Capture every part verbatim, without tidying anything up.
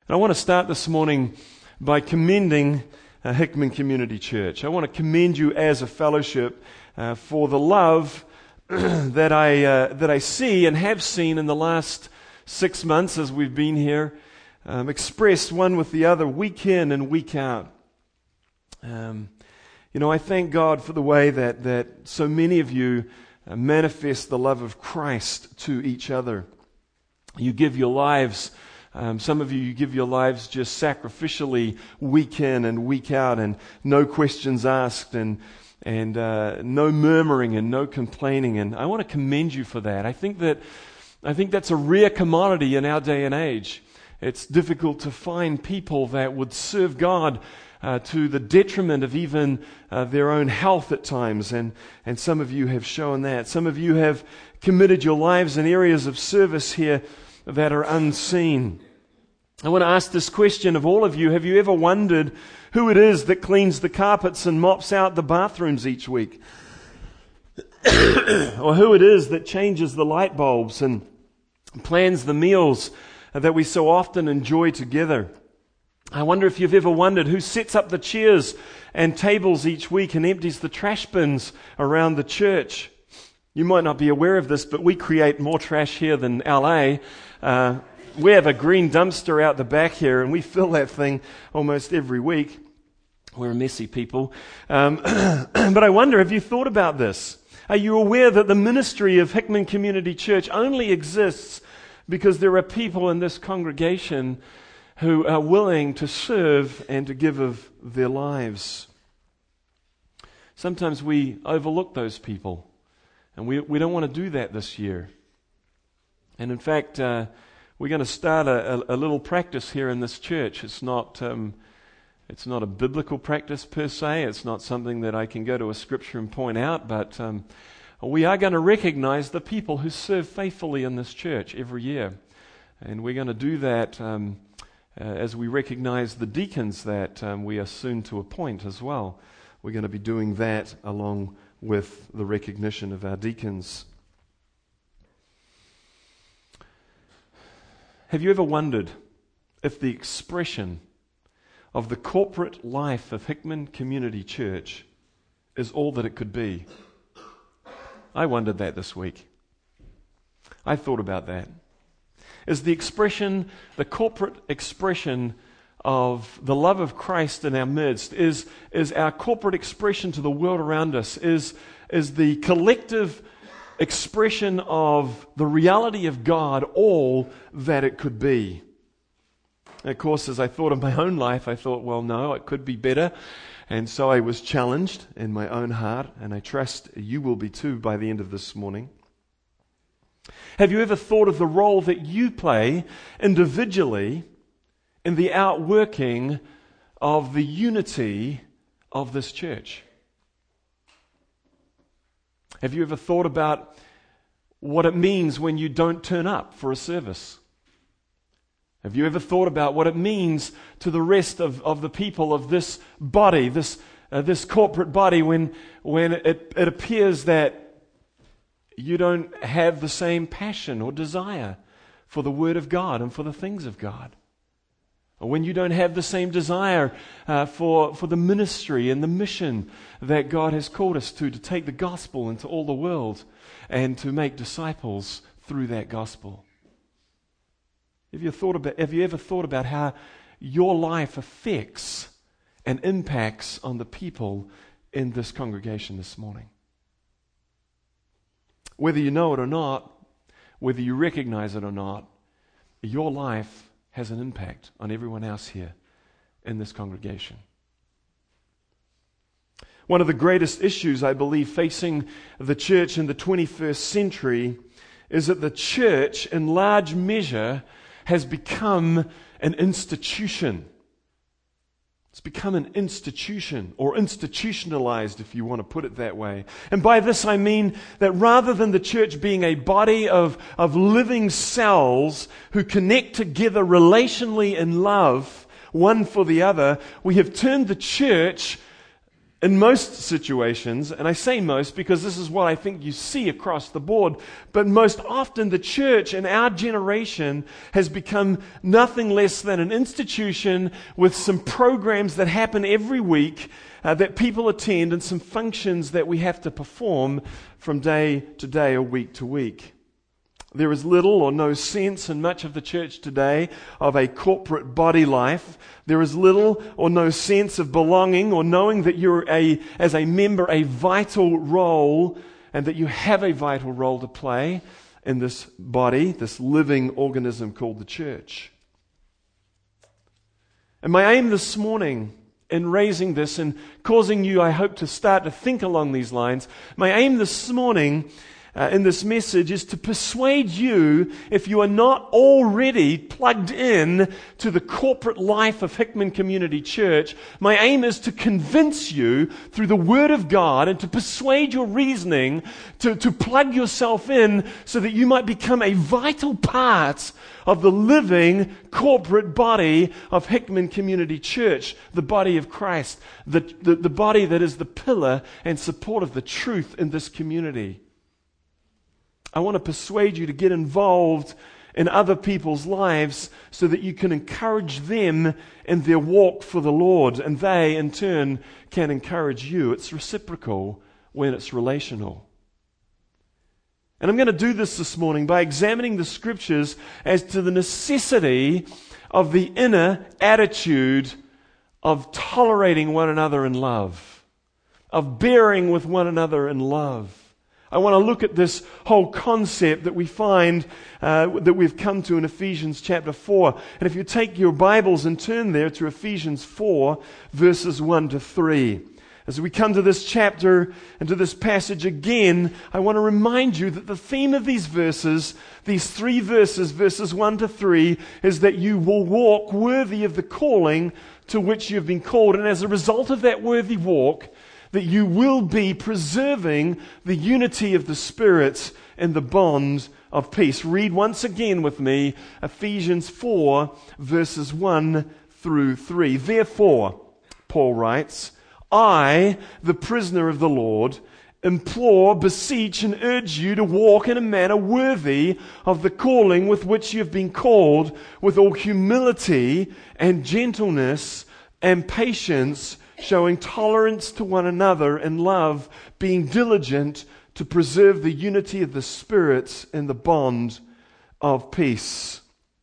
And I want to start this morning by commending uh, Hickman Community Church. I want to commend you as a fellowship uh, for the love that I uh, that I see and have seen in the last six months as we've been here, um, expressed one with the other, week in and week out. Um, you know, I thank God for the way that that so many of you uh, manifest the love of Christ to each other. You give your lives. Um, some of you, you give your lives just sacrificially week in and week out, and no questions asked, and and uh, no murmuring and no complaining. And I want to commend you for that. I think that I think that's a rare commodity in our day and age. It's difficult to find people that would serve God uh, to the detriment of even uh, their own health at times. And and some of you have shown that. Some of you have committed your lives in areas of service here that are unseen. I want to ask this question of all of you. Have you ever wondered who it is that cleans the carpets and mops out the bathrooms each week? Or who it is that changes the light bulbs and plans the meals that we so often enjoy together? I wonder if you've ever wondered who sets up the chairs and tables each week and empties the trash bins around the church. You might not be aware of this, but we create more trash here than L A. Uh, we have a green dumpster out the back here, and we fill that thing almost every week. We're messy people. Um, but I wonder, have you thought about this? Are you aware that the ministry of Hickman Community Church only exists because there are people in this congregation who are willing to serve and to give of their lives? Sometimes we overlook those people, and we, we don't want to do that this year. And in fact, uh, we're going to start a, a, a little practice here in this church. It's not um, it's not a biblical practice per se. It's not something that I can go to a scripture and point out, but um, we are going to recognize the people who serve faithfully in this church every year. And we're going to do that um, uh, as we recognize the deacons that um, we are soon to appoint as well. We're going to be doing that along with the recognition of our deacons. Have you ever wondered if the expression of the corporate life of Hickman Community Church is all that it could be? I wondered that this week. I thought about that. Is the expression, the corporate expression of the love of Christ in our midst, is, is our corporate expression to the world around us, is, is the collective expression of the reality of God all that it could be? And of course, as I thought of my own life, I thought, well, no, it could be better. And so I was challenged in my own heart, and I trust you will be too by the end of this morning. Have you ever thought of the role that you play individually in the outworking of the unity of this church? Have you ever thought about what it means when you don't turn up for a service? Have you ever thought about what it means to the rest of, of the people of this body, this uh, this corporate body, when when it, it appears that you don't have the same passion or desire for the Word of God and for the things of God? Or when you don't have the same desire uh, for, for the ministry and the mission that God has called us to, to take the gospel into all the world and to make disciples through that gospel. Have you thought about, have you ever thought about how your life affects and impacts on the people in this congregation this morning? Whether you know it or not, whether you recognize it or not, your life has an impact on everyone else here in this congregation. One of the greatest issues, I believe, facing the church in the twenty-first century is that the church, in large measure, has become an institution. It's become an institution, or institutionalized, if you want to put it that way. And by this I mean that rather than the church being a body of, of living cells who connect together relationally in love, one for the other, we have turned the church In most situations, and I say most because this is what I think you see across the board, but most often the church in our generation has become nothing less than an institution with some programs that happen every week uh, that people attend and some functions that we have to perform from day to day or week to week. There is little or no sense in much of the church today of a corporate body life. There is little or no sense of belonging or knowing that you're a, as a member, a vital role and that you have a vital role to play in this body, this living organism called the church. And my aim this morning in raising this and causing you, I hope, to start to think along these lines, my aim this morning Uh, in this message is to persuade you, if you are not already plugged in to the corporate life of Hickman Community Church, my aim is to convince you through the Word of God and to persuade your reasoning to, to plug yourself in so that you might become a vital part of the living corporate body of Hickman Community Church, the body of Christ, the, the, the body that is the pillar and support of the truth in this community. I want to persuade you to get involved in other people's lives so that you can encourage them in their walk for the Lord, and they, in turn, can encourage you. It's reciprocal when it's relational. And I'm going to do this this morning by examining the Scriptures as to the necessity of the inner attitude of tolerating one another in love, of bearing with one another in love. I want to look at this whole concept that we find, uh, that we've come to in Ephesians chapter four. And if you take your Bibles and turn there to Ephesians four, verses one to three. As we come to this chapter and to this passage again, I want to remind you that the theme of these verses, these three verses, verses one to three, is that you will walk worthy of the calling to which you've been called. And as a result of that worthy walk, that you will be preserving the unity of the Spirit and the bond of peace. Read once again with me Ephesians four, verses one through three. Therefore, Paul writes, I, the prisoner of the Lord, implore, beseech, and urge you to walk in a manner worthy of the calling with which you have been called, with all humility and gentleness and patience, showing tolerance to one another in love, being diligent to preserve the unity of the Spirit in the bond of peace.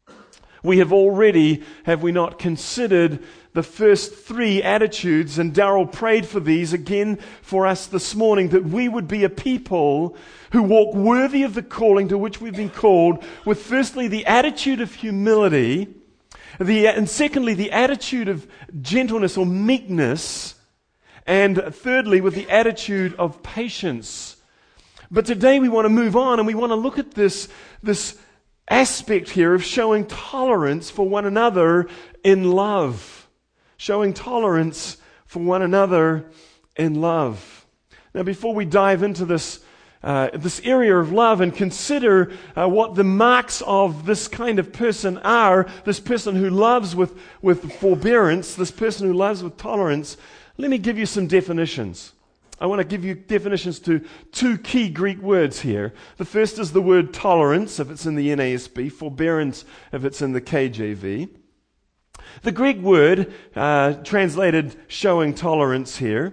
We have already, have we not, considered the first three attitudes, and Darrell prayed for these again for us this morning, that we would be a people who walk worthy of the calling to which we've been called, with firstly the attitude of humility, The, and secondly, the attitude of gentleness or meekness, and thirdly, with the attitude of patience. But today we want to move on and we want to look at this, this aspect here of showing tolerance for one another in love. Showing tolerance for one another in love. Now, before we dive into this Uh, this area of love and consider uh, what the marks of this kind of person are, this person who loves with, with forbearance, this person who loves with tolerance, let me give you some definitions. I want to give you definitions to two key Greek words here. The first is the word tolerance, if it's in the N A S B, forbearance, if it's in the K J V. The Greek word, uh, translated showing tolerance here,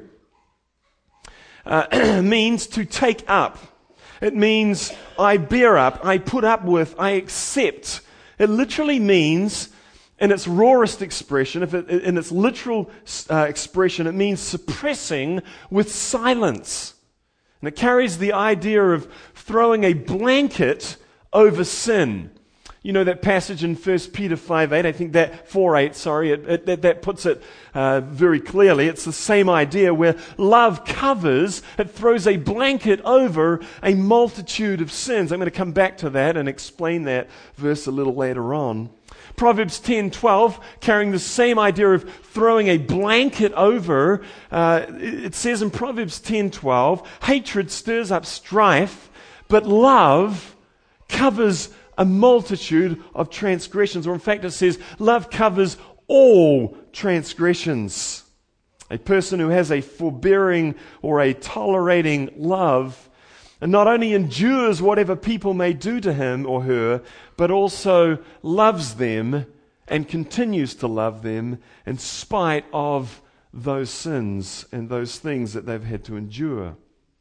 Uh, means to take up. It means I bear up, I put up with, I accept. It literally means, in its rawest expression, if it, in its literal uh, expression, it means suppressing with silence. And it carries the idea of throwing a blanket over sin. You know that passage in First Peter five eight, I think that, four eight, sorry, it, it, that, that puts it uh, very clearly. It's the same idea where love covers, it throws a blanket over a multitude of sins. I'm going to come back to that and explain that verse a little later on. Proverbs ten twelve, carrying the same idea of throwing a blanket over, uh, it says in Proverbs ten twelve, hatred stirs up strife, but love covers a multitude of transgressions. Or in fact it says, love covers all transgressions. A person who has a forbearing or a tolerating love and not only endures whatever people may do to him or her, but also loves them and continues to love them in spite of those sins and those things that they've had to endure.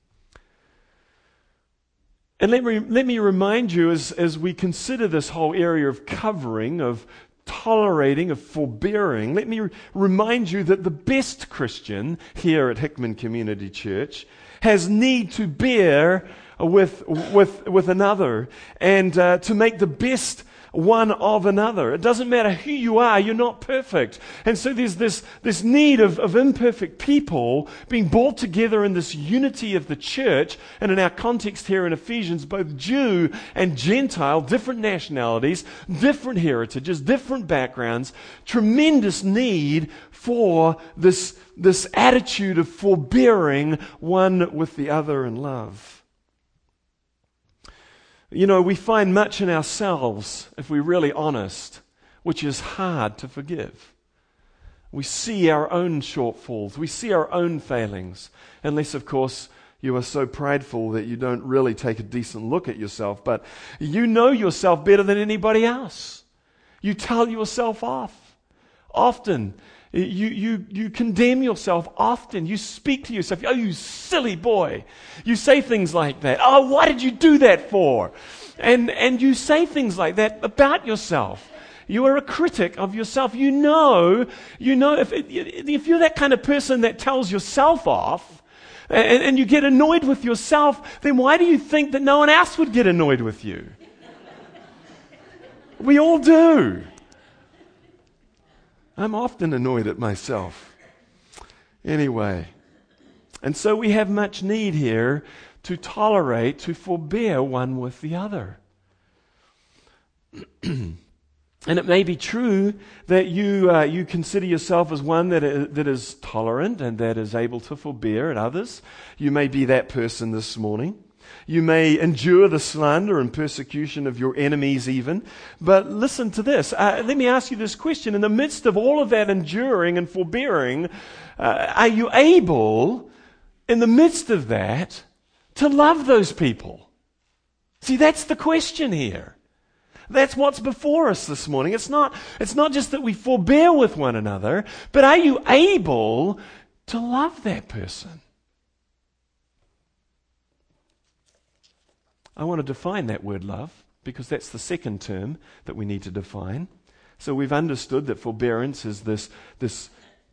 And let me, let me remind you as, as we consider this whole area of covering, of tolerating, of forbearing, let me re- remind you that the best Christian here at Hickman Community Church has need to bear with with with another and uh, to make the best one of another. It doesn't matter who you are, you're not perfect. And so there's this, this need of, of imperfect people being brought together in this unity of the church, and in our context here in Ephesians, both Jew and Gentile, different nationalities, different heritages, different backgrounds, tremendous need for this, this attitude of forbearing one with the other in love. You know, we find much in ourselves, if we're really honest, which is hard to forgive. We see our own shortfalls. We see our own failings. Unless, of course, you are so prideful that you don't really take a decent look at yourself. But you know yourself better than anybody else. You tell yourself off often. You, you, you condemn yourself often. You speak to yourself, oh, you silly boy. You say things like that. Oh, why did you do that for? And, and you say things like that about yourself. You are a critic of yourself. You know, you know, if, if you're that kind of person that tells yourself off and, and you get annoyed with yourself, then why do you think that no one else would get annoyed with you? We all do. I'm often annoyed at myself. Anyway, and so we have much need here to tolerate, to forbear one with the other. And it may be true that you uh, you consider yourself as one that is, that is tolerant and that is able to forbear at others. You may be that person this morning. You may endure the slander and persecution of your enemies even. But listen to this. Uh, let me ask you this question. In the midst of all of that enduring and forbearing, uh, are you able, in the midst of that, to love those people? See, that's the question here. That's what's before us this morning. It's not, it's not just that we forbear with one another, but are you able to love that person? I want to define that word love, because that's the second term that we need to define. So we've understood that forbearance is this, this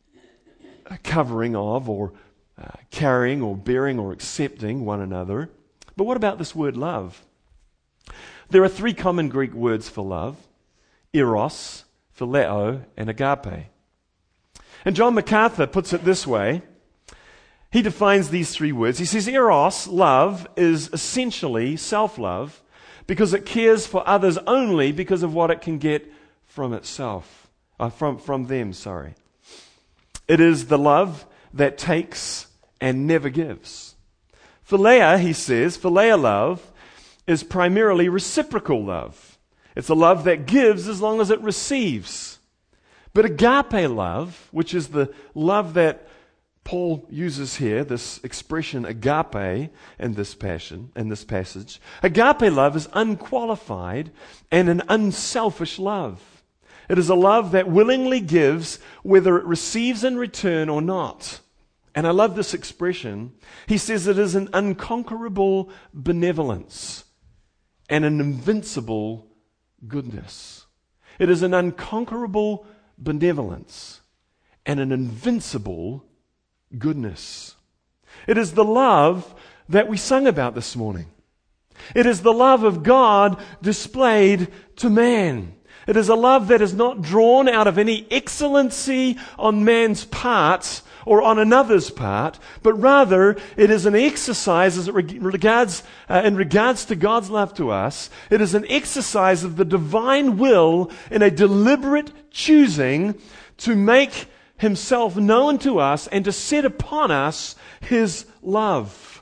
covering of or uh, carrying or bearing or accepting one another. But what about this word love? There are three common Greek words for love: eros, phileo, and agape. And John MacArthur puts it this way. He defines these three words. He says, eros, love, is essentially self-love because it cares for others only because of what it can get from itself, uh, from, from them, sorry. It is the love that takes and never gives. Philia, he says, philia love is primarily reciprocal love. It's a love that gives as long as it receives. But agape love, which is the love that Paul uses here, this expression agape in this passion, in this passage. Agape love is unqualified and an unselfish love. It is a love that willingly gives whether it receives in return or not. And I love this expression. He says it is an unconquerable benevolence and an invincible goodness. It is an unconquerable benevolence and an invincible goodness. It is the love that we sung about this morning. It is the love of God displayed to man. It is a love that is not drawn out of any excellency on man's part or on another's part, but rather it is an exercise as it regards, uh, in regards to God's love to us. It is an exercise of the divine will in a deliberate choosing to make Himself known to us and to set upon us His love.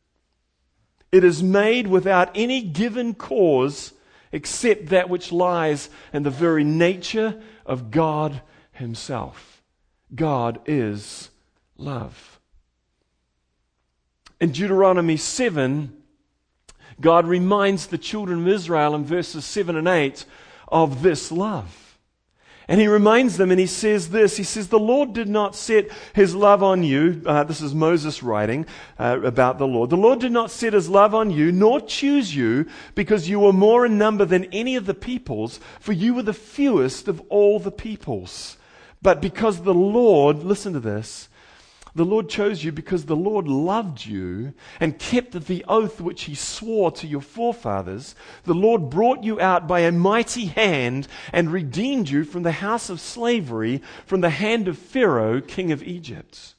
It is made without any given cause except that which lies in the very nature of God Himself. God is love. In Deuteronomy seven, God reminds the children of Israel in verses seven and eight of this love. And he reminds them and he says this, he says, the Lord did not set his love on you. Uh, this is Moses writing uh, about the Lord. The Lord did not set his love on you, nor choose you, because you were more in number than any of the peoples, for you were the fewest of all the peoples. But because the Lord, listen to this, the Lord chose you because the Lord loved you and kept the oath which he swore to your forefathers. The Lord brought you out by a mighty hand and redeemed you from the house of slavery, from the hand of Pharaoh, king of Egypt.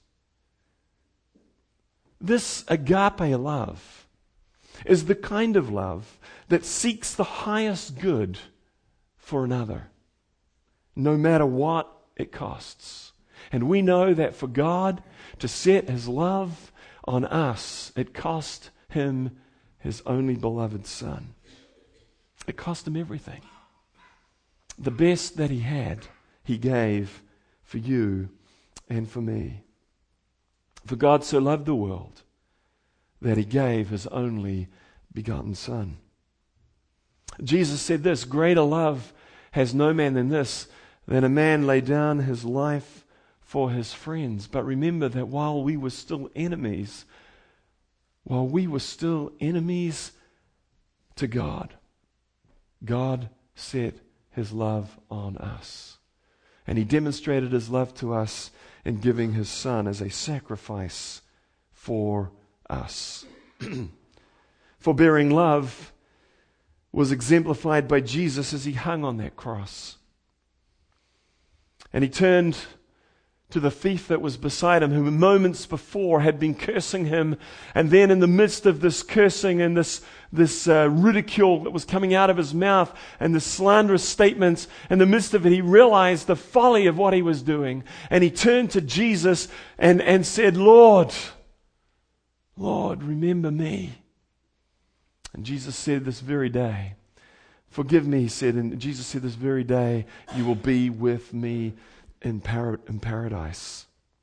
This agape love is the kind of love that seeks the highest good for another, no matter what it costs. And we know that for God to set his love on us, it cost him his only beloved Son. It cost him everything. The best that he had, he gave for you and for me. For God so loved the world that he gave his only begotten Son. Jesus said this, greater love has no man than this, than a man lay down his life for his friends. But remember that while we were still enemies, while we were still enemies to God, God set his love on us. And he demonstrated his love to us in giving his Son as a sacrifice for us. Forbearing love was exemplified by Jesus as he hung on that cross. And he turned to the thief that was beside him, who moments before had been cursing him. And then in the midst of this cursing and this, this uh, ridicule that was coming out of his mouth and the slanderous statements, in the midst of it, he realized the folly of what he was doing. And he turned to Jesus and, and said, Lord, Lord, remember me. And Jesus said this very day, forgive me, he said, and Jesus said this very day, you will be with me in, par- in paradise.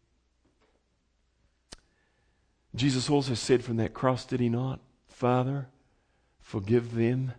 Jesus also said from that cross, did he not? Father, forgive them,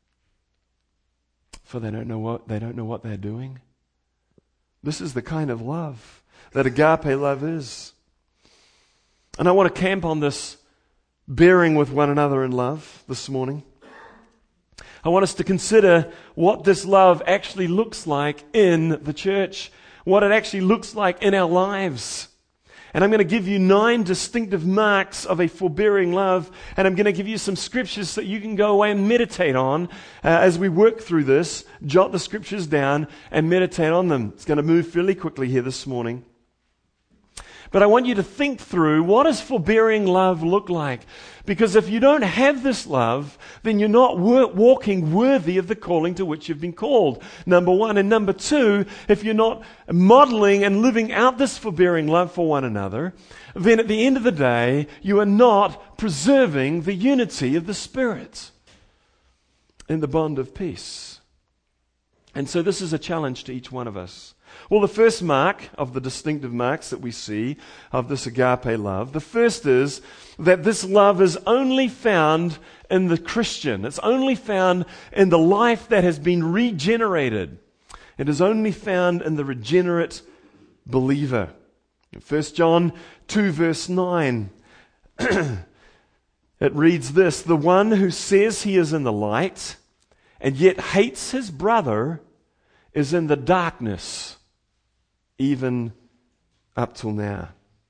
for they don't know what they don't know what they're doing. This is the kind of love that agape love is. And I want to camp on this bearing with one another in love this morning. I want us to consider what this love actually looks like in the church, what it actually looks like in our lives. And I'm going to give you nine distinctive marks of a forbearing love, and I'm going to give you some scriptures that you can go away and meditate on uh, as we work through this. Jot the scriptures down and meditate on them. It's going to move fairly quickly here this morning. But I want you to think through, what does forbearing love look like? Because if you don't have this love, then you're not wor- walking worthy of the calling to which you've been called. Number one. And number two, if you're not modeling and living out this forbearing love for one another, then at the end of the day, you are not preserving the unity of the Spirit in the bond of peace. And so this is a challenge to each one of us. Well, the first mark of the distinctive marks that we see of this agape love, the first is that this love is only found in the Christian. It's only found in the life that has been regenerated. It is only found in the regenerate believer. First John two verse nine, it reads this, the one who says he is in the light and yet hates his brother is in the darkness, even up till now.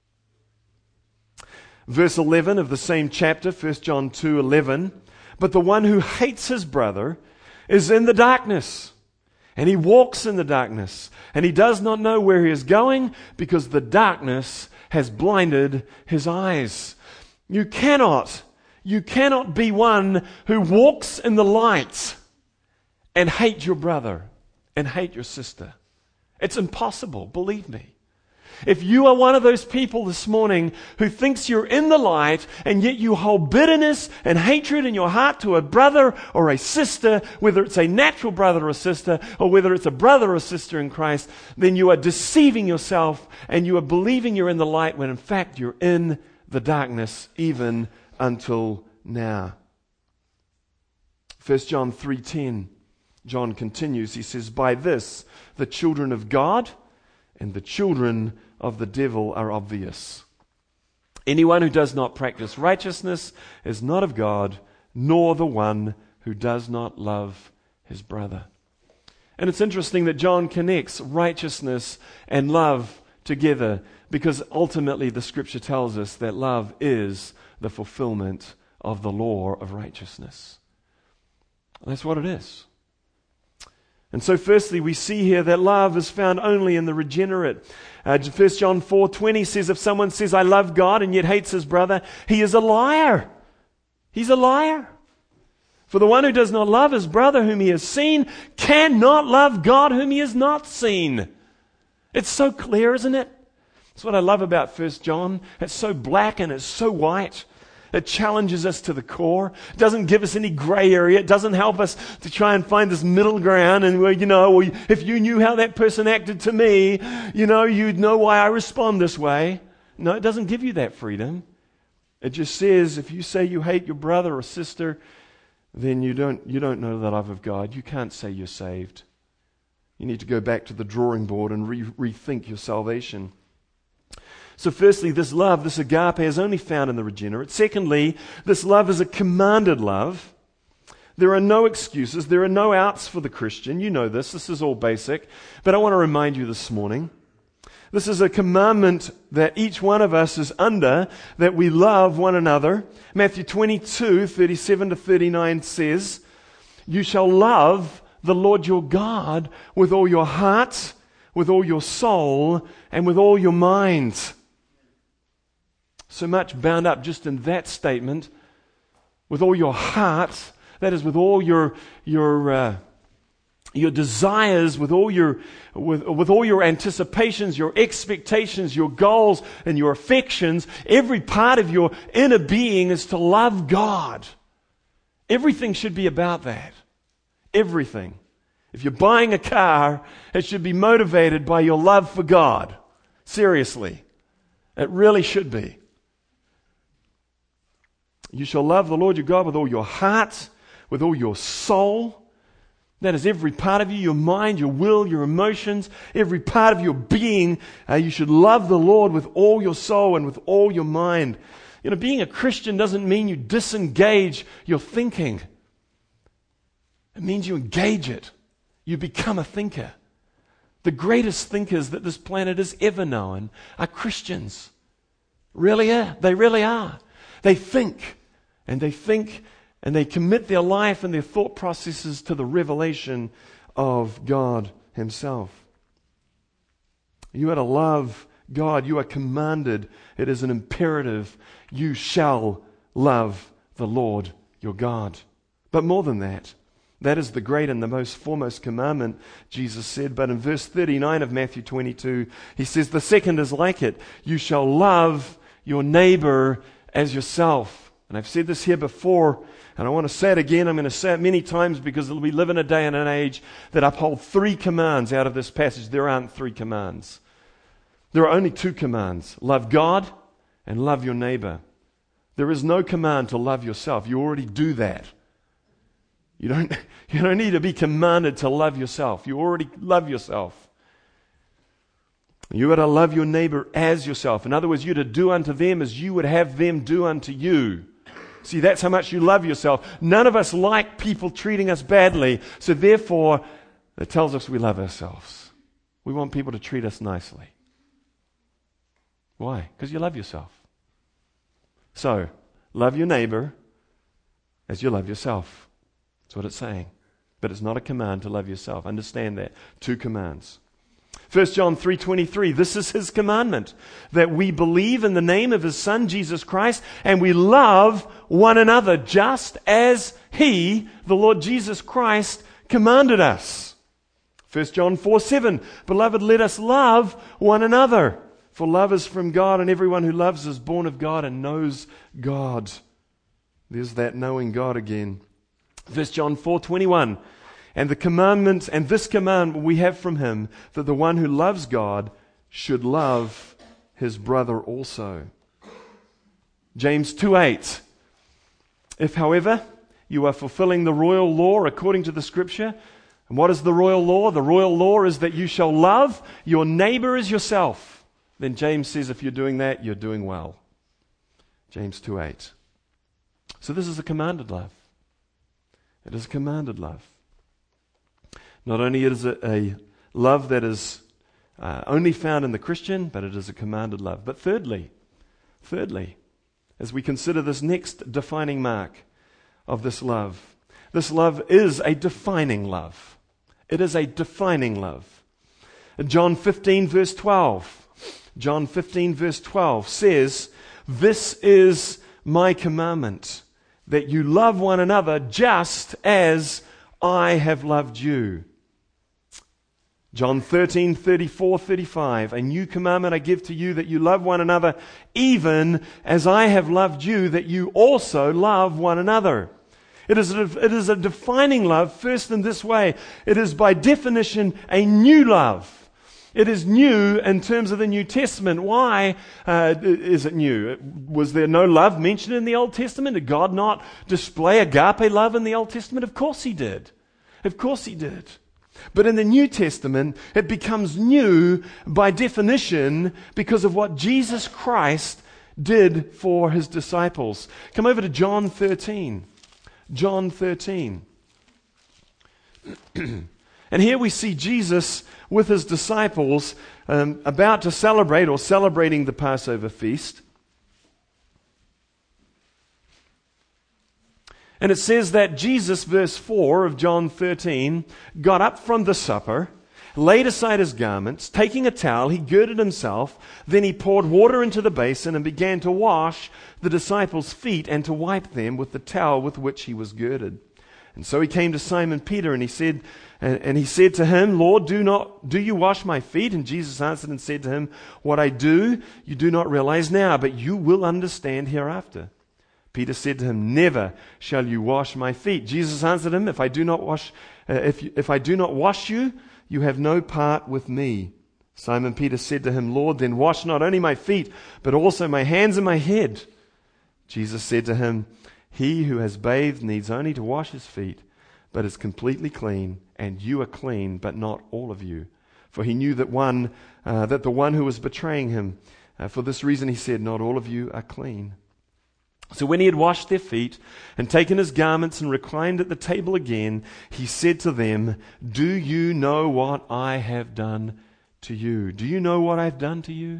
Verse eleven of the same chapter, First John two eleven, but the one who hates his brother is in the darkness, and he walks in the darkness, and he does not know where he is going because the darkness has blinded his eyes. You cannot, you cannot be one who walks in the light and hate your brother and hate your sister. It's impossible, believe me. If you are one of those people this morning who thinks you're in the light and yet you hold bitterness and hatred in your heart to a brother or a sister, whether it's a natural brother or sister or whether it's a brother or sister in Christ, then you are deceiving yourself and you are believing you're in the light when in fact you're in the darkness even until now. First John three ten, John continues, he says, "By this the children of God and the children of the devil are obvious. Anyone who does not practice righteousness is not of God, nor the one who does not love his brother." And it's interesting that John connects righteousness and love together because ultimately the scripture tells us that love is the fulfillment of the law of righteousness. That's what it is. And so firstly, we see here that love is found only in the regenerate. Uh, First John four twenty says, if someone says, "I love God," and yet hates his brother, he is a liar. He's a liar. For the one who does not love his brother whom he has seen cannot love God whom he has not seen. It's so clear, isn't it? That's what I love about First John. It's so black and it's so white. It challenges us to the core. It doesn't give us any gray area. It doesn't help us to try and find this middle ground. And, well, you know, well, if you knew how that person acted to me, you know, you'd know why I respond this way. No, it doesn't give you that freedom. It just says if you say you hate your brother or sister, then you don't, you don't know the love of God. You can't say you're saved. You need to go back to the drawing board and re- rethink your salvation. So firstly, this love, this agape, is only found in the regenerate. Secondly, this love is a commanded love. There are no excuses. There are no outs for the Christian. You know this. This is all basic. But I want to remind you this morning, this is a commandment that each one of us is under, that we love one another. Matthew twenty-two, thirty-seven to thirty-nine says, "You shall love the Lord your God with all your heart, with all your soul, and with all your mind." So much bound up just in that statement. With all your heart, that is with all your your uh, your desires, with all your with, with all your anticipations, your expectations, your goals, and your affections. Every part of your inner being is to love God. Everything should be about that. Everything. If you're buying a car, it should be motivated by your love for God. Seriously. It really should be. You shall love the Lord your God with all your heart, with all your soul. That is every part of you, your mind, your will, your emotions, every part of your being. Uh, you should love the Lord with all your soul and with all your mind. You know, being a Christian doesn't mean you disengage your thinking. It means you engage it. You become a thinker. The greatest thinkers that this planet has ever known are Christians. Really are. They really are. They think, and they think, and they commit their life and their thought processes to the revelation of God Himself. You are to love God. You are commanded. It is an imperative. You shall love the Lord your God. But more than that, that is the great and the most foremost commandment, Jesus said. But in verse thirty-nine of Matthew twenty-two, He says, the second is like it. You shall love your neighbor as yourself. And I've said this here before, and I want to say it again. I'm going to say it many times because we live in a day and an age that uphold three commands out of this passage. There aren't three commands. There are only two commands. Love God and love your neighbor. There is no command to love yourself. You already do that. You don't, you don't need to be commanded to love yourself. You already love yourself. You are to love your neighbor as yourself. In other words, you're to do unto them as you would have them do unto you. See, that's how much you love yourself. None of us like people treating us badly. So therefore, it tells us we love ourselves. We want people to treat us nicely. Why? Because you love yourself. So, love your neighbor as you love yourself. That's what it's saying. But it's not a command to love yourself. Understand that. Two commands. First John three twenty-three, this is His commandment, that we believe in the name of His Son, Jesus Christ, and we love one another just as He, the Lord Jesus Christ, commanded us. First John four seven, beloved, let us love one another. For love is from God, and everyone who loves is born of God and knows God. There's that knowing God again. First John four twenty-one. And the commandment, and this commandment we have from him, that the one who loves God should love his brother also. James two eight. If, however, you are fulfilling the royal law according to the Scripture, and what is the royal law? The royal law is that you shall love your neighbor as yourself. Then James says if you're doing that, you're doing well. James two eight. So this is a commanded love. It is a commanded love. Not only is it a love that is uh, only found in the Christian, but it is a commanded love. But thirdly, thirdly, as we consider this next defining mark of this love, this love is a defining love. It is a defining love. John fifteen verse twelve. John fifteen verse twelve says, "This is my commandment, that you love one another just as I have loved you." John thirteen thirty-four thirty-five, "A new commandment I give to you, that you love one another, even as I have loved you, that you also love one another." It is, a, it is a defining love, first in this way. It is by definition a new love. It is new in terms of the New Testament. Why uh, is it new? Was there no love mentioned in the Old Testament? Did God not display agape love in the Old Testament? Of course He did. Of course He did. But in the New Testament, it becomes new by definition because of what Jesus Christ did for His disciples. Come over to John thirteen. John thirteen. And here we see Jesus with His disciples um, about to celebrate or celebrating the Passover feast. And it says that Jesus, verse four of John thirteen, got up from the supper, laid aside his garments, taking a towel, he girded himself, then he poured water into the basin and began to wash the disciples' feet and to wipe them with the towel with which he was girded. And so he came to Simon Peter and he said, and, and he said to him, "Lord, do not do you wash my feet?" And Jesus answered and said to him, "What I do, you do not realize now, but you will understand hereafter." Peter said to him, "Never shall you wash my feet." Jesus answered him, "If I do not wash, uh, if you, if I do not wash you, you have no part with me." Simon Peter said to him, "Lord, then wash not only my feet, but also my hands and my head." Jesus said to him, "He who has bathed needs only to wash his feet, but is completely clean, and you are clean, but not all of you." For he knew that one, uh, that the one who was betraying him. Uh, for this reason he said, "Not all of you are clean." So when he had washed their feet and taken his garments and reclined at the table again, he said to them, "Do you know what I have done to you?" Do you know what I've done to you?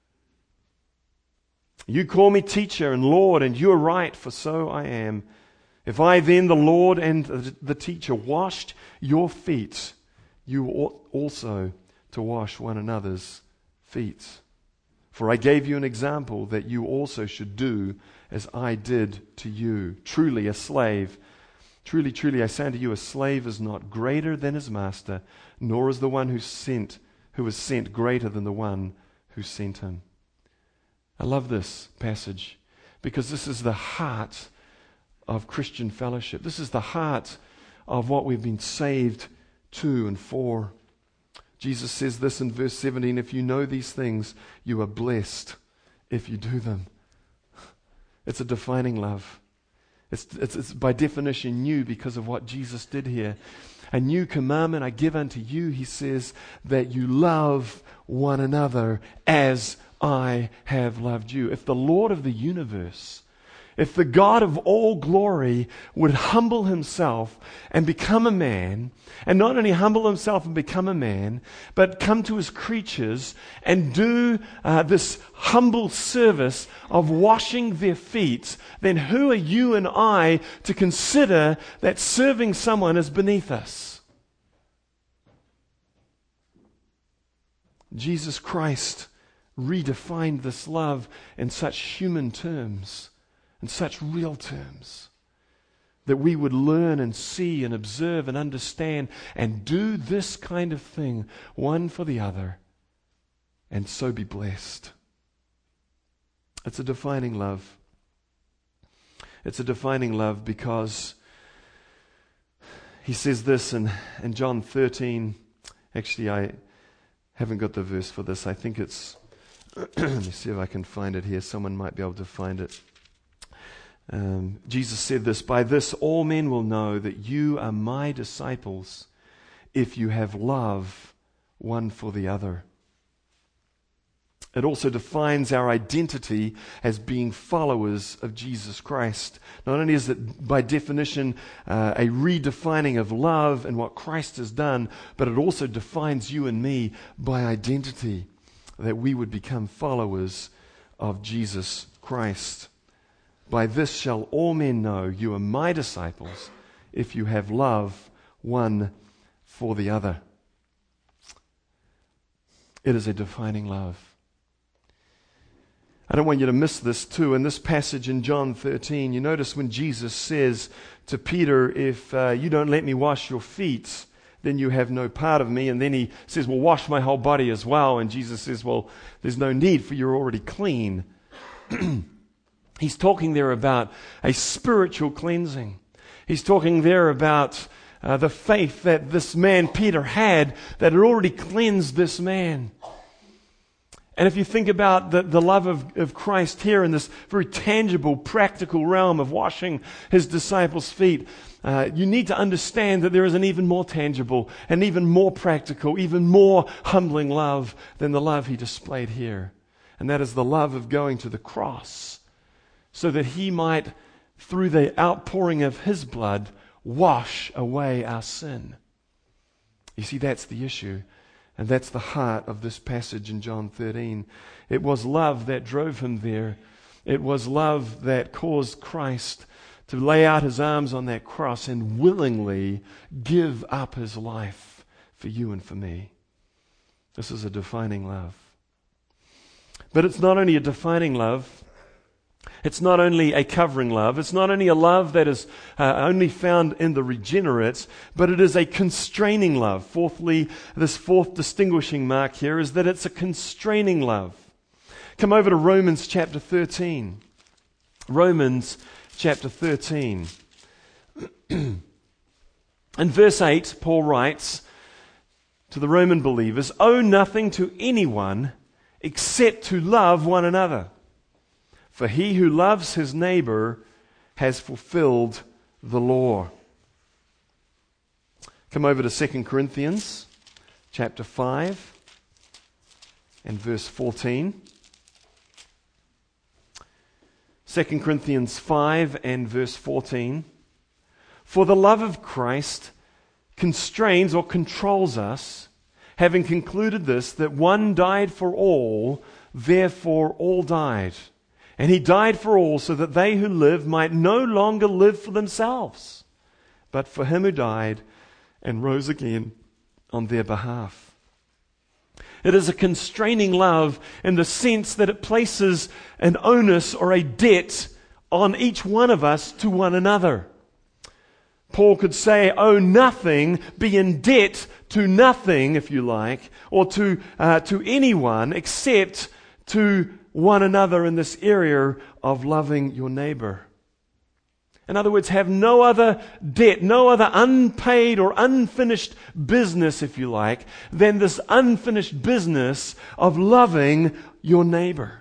You call me teacher and Lord, and you are right, for so I am. If I then, the Lord and the teacher, washed your feet, you ought also to wash one another's feet. For I gave you an example that you also should do as I did to you. Truly a slave, truly, truly I say unto you, a slave is not greater than his master, nor is the one who sent, who was sent greater than the one who sent him. I love this passage because this is the heart of Christian fellowship. This is the heart of what we've been saved to and for. Jesus says this in verse seventeen, "If you know these things, you are blessed if you do them." It's a defining love. It's, it's, it's by definition new because of what Jesus did here. "A new commandment I give unto you," he says, "that you love one another as I have loved you." If the Lord of the universe, if the God of all glory would humble himself and become a man, and not only humble himself and become a man, but come to his creatures and do uh, this humble service of washing their feet, then who are you and I to consider that serving someone is beneath us? Jesus Christ redefined this love in such human terms, in such real terms, that we would learn and see and observe and understand and do this kind of thing one for the other. and so be blessed. It's a defining love. It's a defining love because he says this in, in John thirteen. Actually, I haven't got the verse for this. I think it's, let me see if I can find it here. Someone might be able to find it. Um, Jesus said this, "By this all men will know that you are my disciples if you have love one for the other." It also defines our identity as being followers of Jesus Christ. Not only is it by definition uh, a redefining of love and what Christ has done, but it also defines you and me by identity, that we would become followers of Jesus Christ. "By this shall all men know you are my disciples if you have love one for the other." It is a defining love. I don't want you to miss this too. In this passage in John thirteen, you notice when Jesus says to Peter, "If uh, you don't let me wash your feet, then you have no part of me." And then he says, "Well, wash my whole body as well." And Jesus says, "Well, there's no need, for you're already clean." He's talking there about a spiritual cleansing. He's talking there about uh, the faith that this man Peter had, that had already cleansed this man. And if you think about the, the love of, of Christ here in this very tangible, practical realm of washing his disciples' feet, uh, you need to understand that there is an even more tangible and even more practical, even more humbling love than the love he displayed here. And that is the love of going to the cross so that he might, through the outpouring of his blood, wash away our sin. You see, that's the issue. And that's the heart of this passage in John thirteen. It was love that drove him there. It was love that caused Christ to lay out his arms on that cross and willingly give up his life for you and for me. This is a defining love. But it's not only a defining love. It's not only a covering love. It's not only a love that is uh, only found in the regenerates, but it is a constraining love. Fourthly, this fourth distinguishing mark here is that it's a constraining love. Come over to Romans chapter thirteen. Romans chapter thirteen. In verse eight, Paul writes to the Roman believers, "Owe nothing to anyone except to love one another. For he who loves his neighbor has fulfilled the law." Come over to Second Corinthians chapter five and verse fourteen. Second Corinthians five and verse fourteen. "For the love of Christ constrains or controls us, having concluded this, that one died for all, therefore all died. And he died for all, so that they who live might no longer live for themselves, but for him who died and rose again on their behalf." It is a constraining love in the sense that it places an onus or a debt on each one of us to one another. Paul could say, owe nothing, be in debt to nothing, if you like, or to uh, to anyone except to one another in this area of loving your neighbor. In other words, have no other debt, no other unpaid or unfinished business, if you like, than this unfinished business of loving your neighbor.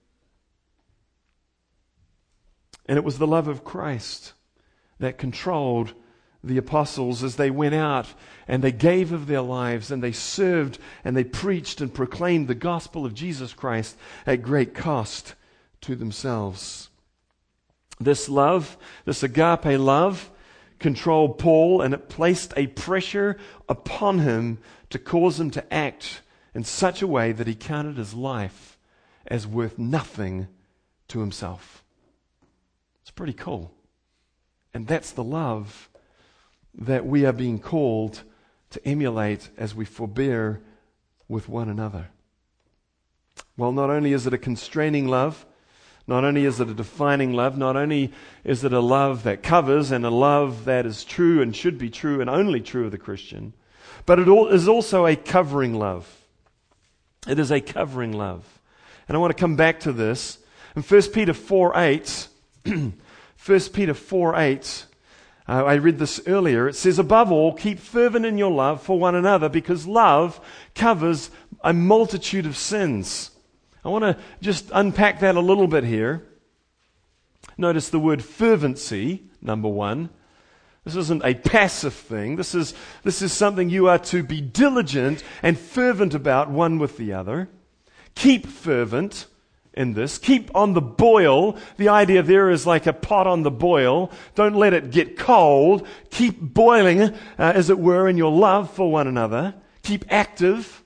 And it was the love of Christ that controlled the apostles as they went out and they gave of their lives and they served and they preached and proclaimed the gospel of Jesus Christ at great cost to themselves. This love, this agape love, controlled Paul, and it placed a pressure upon him to cause him to act in such a way that he counted his life as worth nothing to himself. It's pretty cool. And that's the love that we are being called to emulate as we forbear with one another. Well, not only is it a constraining love, not only is it a defining love, not only is it a love that covers and a love that is true and should be true and only true of the Christian, but it is also a covering love. It is a covering love. And I want to come back to this. In First Peter four eight, First Peter four eight, uh, I read this earlier. It says, above all, keep fervent in your love for one another, because love covers a multitude of sins. I want to just unpack that a little bit here. Notice the word fervency, number one. This isn't a passive thing. This is, this is something you are to be diligent and fervent about one with the other. Keep fervent in this. Keep on the boil. The idea there is like a pot on the boil. Don't let it get cold. Keep boiling, uh, as it were, in your love for one another. Keep active.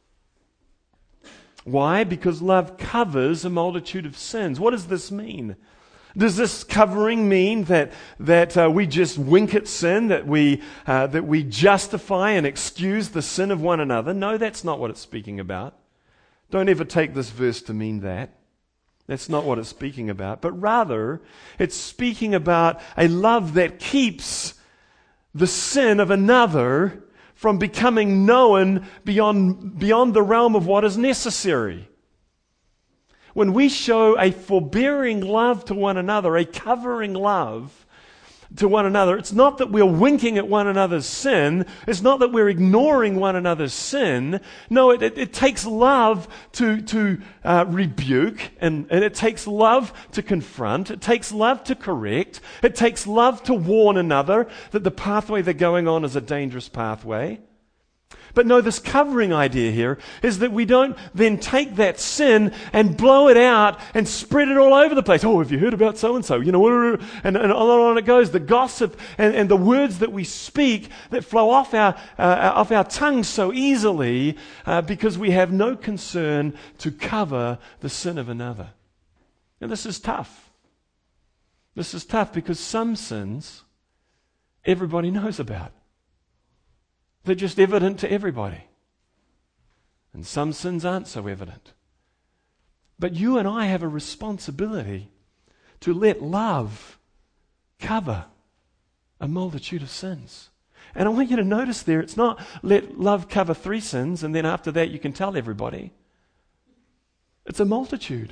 Why? Because love covers a multitude of sins. What does this mean? Does this covering mean that that uh, we just wink at sin, that we uh, that we justify and excuse the sin of one another? No, that's not what it's speaking about. Don't ever take this verse to mean that. That's not what it's speaking about. But rather, it's speaking about a love that keeps the sin of another from becoming known beyond beyond the realm of what is necessary. When we show a forbearing love to one another, a covering love to one another, it's not that we're winking at one another's sin. It's not that we're ignoring one another's sin. No, it, it, it takes love to, to uh, rebuke, and, and it takes love to confront. It takes love to correct. It takes love to warn another that the pathway they're going on is a dangerous pathway. But no, this covering idea here is that we don't then take that sin and blow it out and spread it all over the place. Oh, have you heard about so-and-so? You know, and, and on and on it goes. The gossip and, and the words that we speak that flow off our, uh, off our tongues so easily uh, because we have no concern to cover the sin of another. And this is tough. This is tough because some sins everybody knows about. They're just evident to everybody. And some sins aren't so evident. But you and I have a responsibility to let love cover a multitude of sins. And I want you to notice there, it's not let love cover three sins and then after that you can tell everybody. It's a multitude.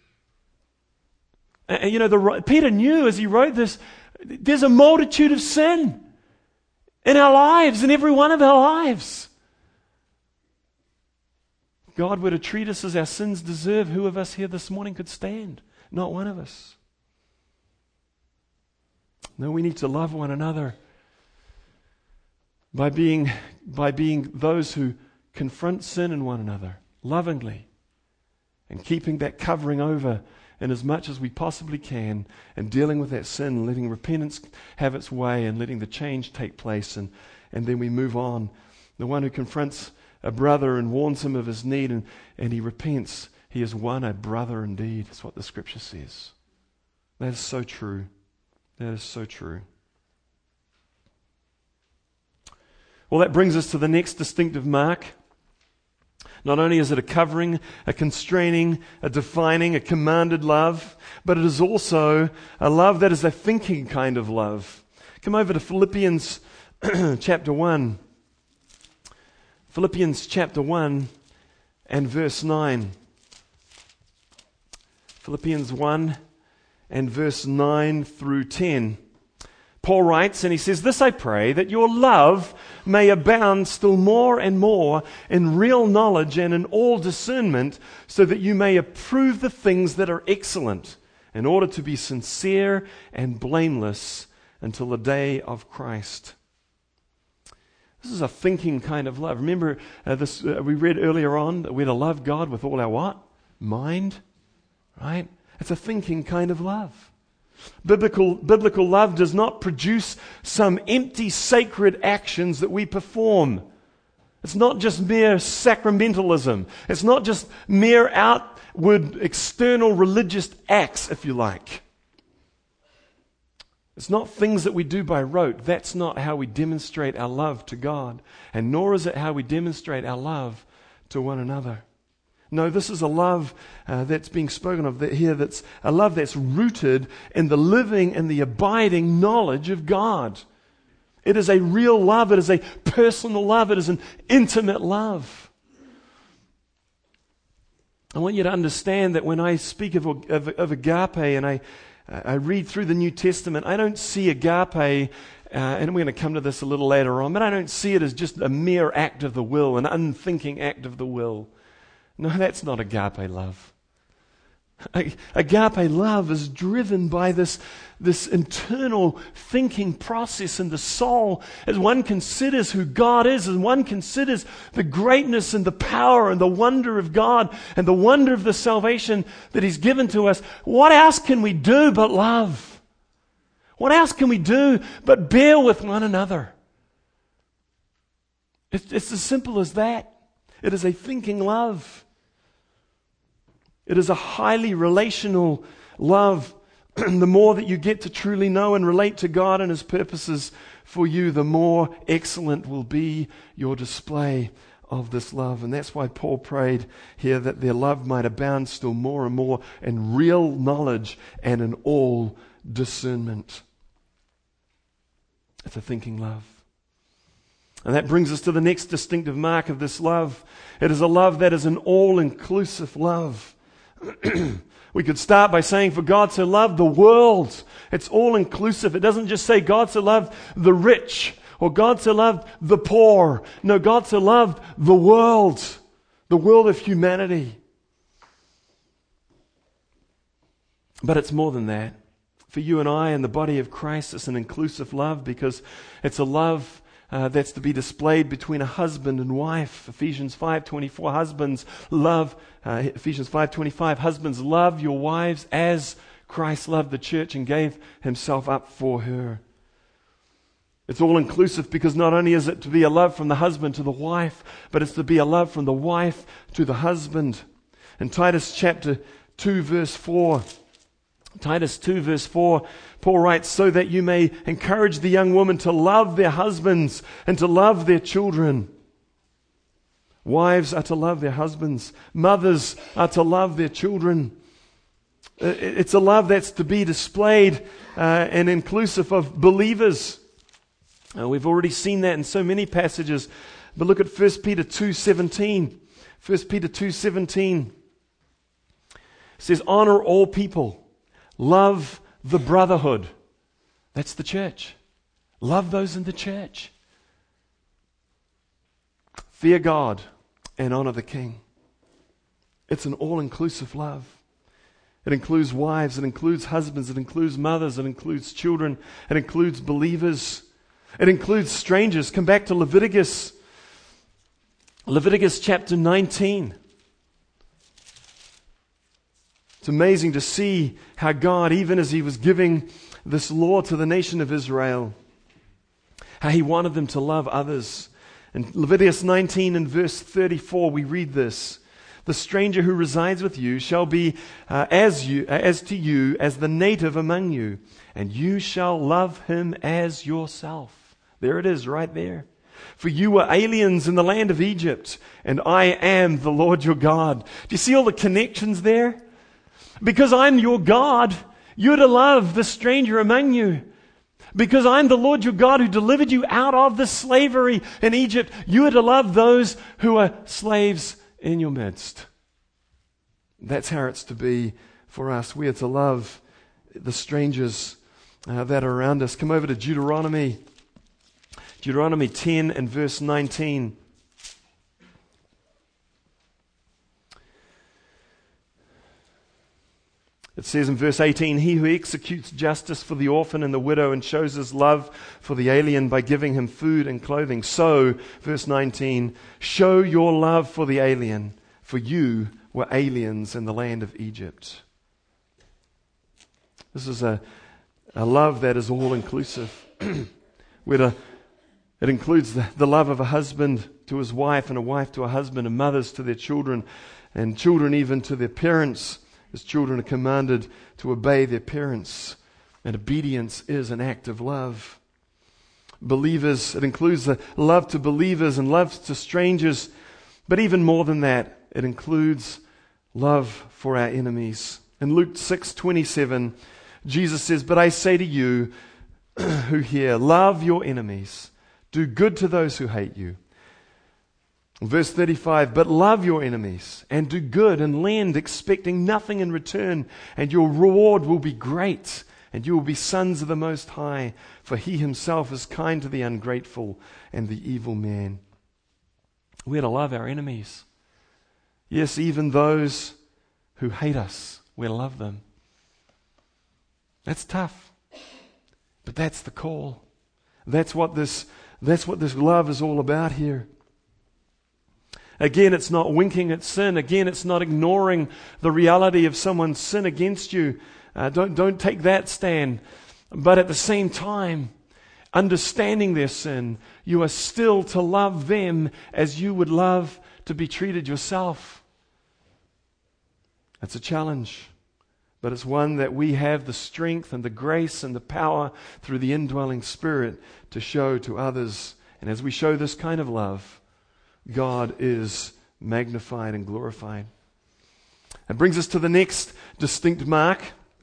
And you know, the, Peter knew as he wrote this, there's a multitude of sin in our lives, in every one of our lives. If God were to treat us as our sins deserve, who of us here this morning could stand? Not one of us. No, we need to love one another by being, by being those who confront sin in one another lovingly and keeping that covering over in as much as we possibly can, and dealing with that sin, letting repentance have its way and letting the change take place, and, and then we move on. The one who confronts a brother and warns him of his need and, and he repents, he has won a brother indeed. That's what the scripture says. That is so true. That is so true. Well, that brings us to the next distinctive mark. Not only is it a covering, a constraining, a defining, a commanded love, but it is also a love that is a thinking kind of love. Come over to Philippians chapter one. Philippians chapter one and verse nine. Philippians one and verse nine through ten. Paul writes, and he says, "This I pray, that your love may abound still more and more in real knowledge and in all discernment, so that you may approve the things that are excellent, in order to be sincere and blameless until the day of Christ." This is a thinking kind of love. Remember, uh, this uh, we read earlier on that we're to love God with all our what? Mind, right? It's a thinking kind of love. Biblical, biblical love does not produce some empty sacred actions that we perform. It's not just mere sacramentalism. It's not just mere outward external religious acts, if you like. It's not things that we do by rote. That's not how we demonstrate our love to God. And nor is it how we demonstrate our love to one another. No, this is a love uh, that's being spoken of here, that's a love that's rooted in the living and the abiding knowledge of God. It is a real love. It is a personal love. It is an intimate love. I want you to understand that when I speak of, of, of agape and I, I read through the New Testament, I don't see agape, uh, and we're going to come to this a little later on, but I don't see it as just a mere act of the will, an unthinking act of the will. No, that's not agape love. Agape love is driven by this, this internal thinking process in the soul as one considers who God is, as one considers the greatness and the power and the wonder of God and the wonder of the salvation that He's given to us. What else can we do but love? What else can we do but bear with one another? It's, it's as simple as that. It is a thinking love. It is a highly relational love. The more that you get to truly know and relate to God and His purposes for you, the more excellent will be your display of this love. And that's why Paul prayed here that their love might abound still more and more in real knowledge and in all discernment. It's a thinking love. And that brings us to the next distinctive mark of this love. It is a love that is an all-inclusive love. We could start by saying, for God so loved the world. It's all inclusive. It doesn't just say God so loved the rich or God so loved the poor. No, God so loved the world, the world of humanity. But it's more than that. For you and I and the body of Christ, it's an inclusive love because it's a love Uh, that's to be displayed between a husband and wife. Ephesians five twenty-four, husbands love, uh, Ephesians five twenty-five, husbands love your wives as Christ loved the church and gave Himself up for her. It's all inclusive because not only is it to be a love from the husband to the wife, but it's to be a love from the wife to the husband. In Titus chapter two verse four, Titus two verse four, Paul writes, so that you may encourage the young women to love their husbands and to love their children. Wives are to love their husbands. Mothers are to love their children. It's a love that's to be displayed uh, and inclusive of believers. Uh, we've already seen that in so many passages. But look at First Peter two seventeen. First Peter two seventeen. It says, honor all people. Love the brotherhood. That's the church. Love those in the church. Fear God and honor the King. It's an all-inclusive love. It includes wives, it includes husbands, it includes mothers, it includes children, it includes believers, it includes strangers. Come back to Leviticus. Leviticus chapter nineteen. It's amazing to see how God, even as He was giving this law to the nation of Israel, how He wanted them to love others. In Leviticus nineteen and verse thirty-four, we read this. The stranger who resides with you shall be uh, as you, as to you as the native among you, and you shall love him as yourself. There it is, right there. For you were aliens in the land of Egypt, and I am the Lord your God. Do you see all the connections there? Because I'm your God, you're to love the stranger among you. Because I'm the Lord your God who delivered you out of the slavery in Egypt, you are to love those who are slaves in your midst. That's how it's to be for us. We are to love the strangers uh, that are around us. Come over to Deuteronomy. Deuteronomy ten and verse nineteen. It says in verse eighteen, he who executes justice for the orphan and the widow and shows his love for the alien by giving him food and clothing. So, verse nineteen, show your love for the alien, for you were aliens in the land of Egypt. This is a, a love that is all-inclusive. Where to, it includes the, the love of a husband to his wife and a wife to a husband and mothers to their children and children even to their parents. As children are commanded to obey their parents, and obedience is an act of love. Believers, it includes the love to believers and love to strangers, but even more than that, it includes love for our enemies. In Luke six twenty-seven, Jesus says, but I say to you who hear, love your enemies, do good to those who hate you, Verse thirty-five, but love your enemies and do good and lend, expecting nothing in return, and your reward will be great, and you will be sons of the Most High, for He Himself is kind to the ungrateful and the evil man. We're to love our enemies. Yes, even those who hate us, we're to love them. That's tough, but that's the call. That's what this, that's what this love is all about here. Again, it's not winking at sin. Again, it's not ignoring the reality of someone's sin against you. Uh, don't, don't take that stand. But at the same time, understanding their sin, you are still to love them as you would love to be treated yourself. That's a challenge, but it's one that we have the strength and the grace and the power through the indwelling Spirit to show to others. And as we show this kind of love, God is magnified and glorified. That brings us to the next distinct mark.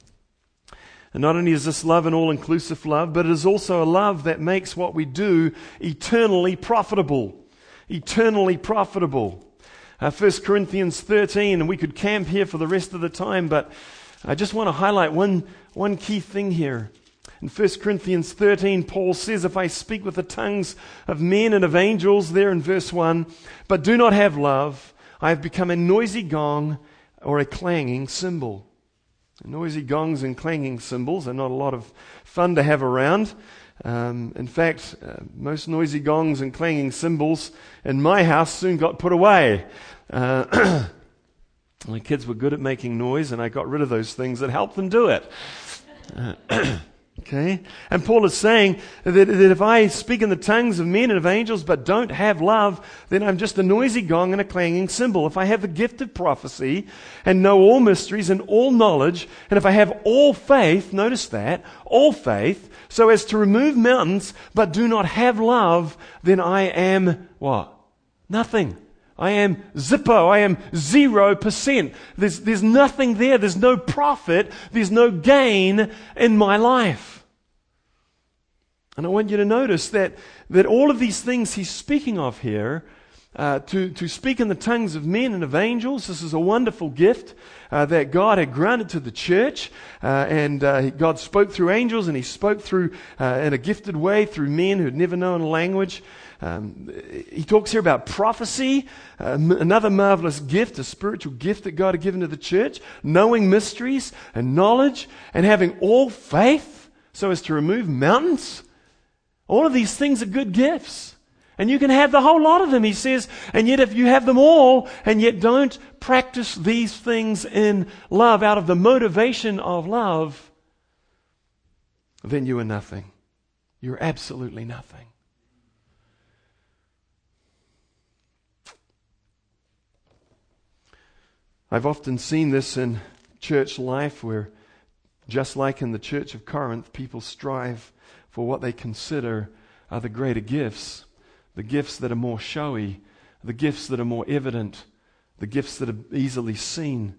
And not only is this love an all-inclusive love, but it is also a love that makes what we do eternally profitable. Eternally profitable. Uh, First Corinthians thirteen, and we could camp here for the rest of the time, but I just want to highlight one, one key thing here. In First Corinthians thirteen, Paul says, if I speak with the tongues of men and of angels, there in verse one, but do not have love, I have become a noisy gong or a clanging cymbal. Noisy gongs and clanging cymbals are not a lot of fun to have around. Um, in fact, uh, most noisy gongs and clanging cymbals in my house soon got put away. Uh, my kids were good at making noise, and I got rid of those things that helped them do it. Uh, Okay? And Paul is saying that, that if I speak in the tongues of men and of angels but don't have love, then I'm just a noisy gong and a clanging cymbal. If I have the gift of prophecy and know all mysteries and all knowledge, and if I have all faith, notice that, all faith, so as to remove mountains but do not have love, then I am what? Nothing. I am zippo. I am zero percent. There's, there's nothing there. There's no profit. There's no gain in my life. And I want you to notice that, that all of these things he's speaking of here, uh, to, to speak in the tongues of men and of angels, this is a wonderful gift uh, that God had granted to the church. Uh, and uh, God spoke through angels, and He spoke through uh, in a gifted way through men who had never known a language. Um, he talks here about prophecy, uh, m- another marvelous gift, a spiritual gift that God had given to the church, knowing mysteries and knowledge, and having all faith so as to remove mountains. All of these things are good gifts. And you can have the whole lot of them, he says, and yet if you have them all, and yet don't practice these things in love, out of the motivation of love, then you are nothing. You're absolutely nothing. I've often seen this in church life where, just like in the church of Corinth, people strive for what they consider are the greater gifts, the gifts that are more showy, the gifts that are more evident, the gifts that are easily seen.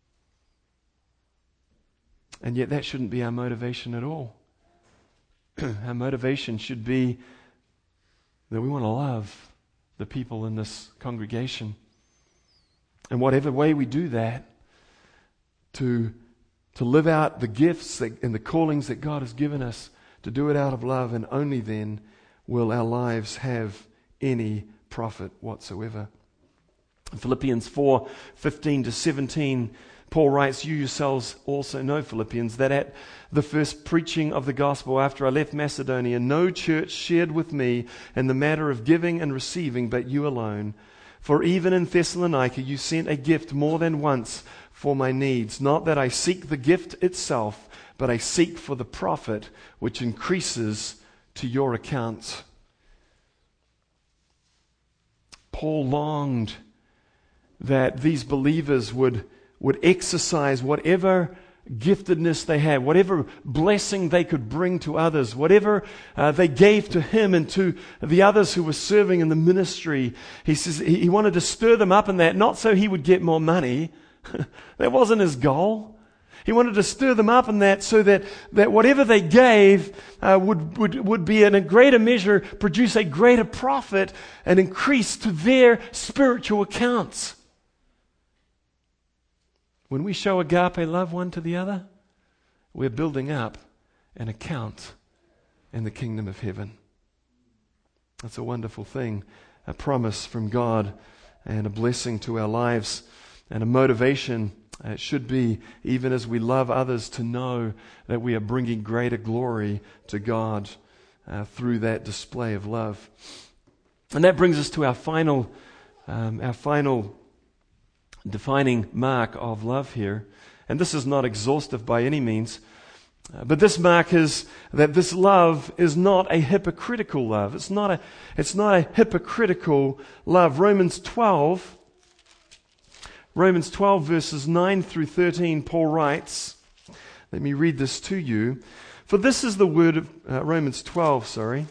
And yet that shouldn't be our motivation at all. Our motivation should be that we want to love the people in this congregation. And whatever way we do that, to, to live out the gifts that, and the callings that God has given us, to do it out of love, and only then will our lives have any profit whatsoever. In Philippians four fifteen to seventeen, Paul writes, you yourselves also know, Philippians, that at the first preaching of the gospel after I left Macedonia, no church shared with me in the matter of giving and receiving, but you alone. For even in Thessalonica you sent a gift more than once for my needs. Not that I seek the gift itself, but I seek for the profit which increases to your account. Paul longed that these believers would, would exercise whatever giftedness they had, whatever blessing they could bring to others, whatever uh, they gave to him and to the others who were serving in the ministry. He says he wanted to stir them up in that, not so he would get more money. That wasn't his goal. He wanted to stir them up in that so that, that whatever they gave uh, would, would, would be in a greater measure, produce a greater profit and increase to their spiritual accounts. When we show agape love one to the other, we're building up an account in the kingdom of heaven. That's a wonderful thing, a promise from God and a blessing to our lives and a motivation. It should be, even as we love others, to know that we are bringing greater glory to God uh, through that display of love. And that brings us to our final, um, our final defining mark of love here. And this is not exhaustive by any means, uh, but this mark is that this love is not a hypocritical love. It's not a, it's not a hypocritical love. Romans twelve. Romans twelve verses nine through thirteen, Paul writes, let me read this to you. For this is the word of, uh, Romans twelve, sorry,